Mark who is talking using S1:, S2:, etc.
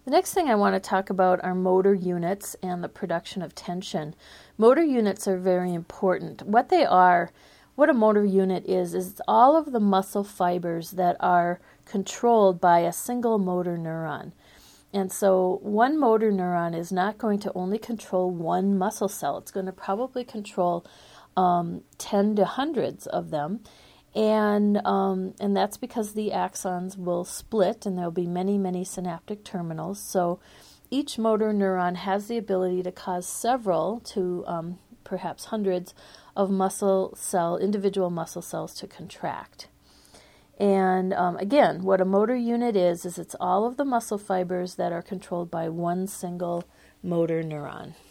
S1: The next thing I want to talk about are motor units and the production of tension. Motor units are very important. What a motor unit is all of the muscle fibers that are controlled by a single motor neuron. And so one motor neuron is not going to only control one muscle cell. It's going to probably control 10 to hundreds of them. And that's because the axons will split and there'll be many, many synaptic terminals. So each motor neuron has the ability to cause several to perhaps hundreds of individual muscle cells to contract. And again, what a motor unit is it's all of the muscle fibers that are controlled by one single motor neuron.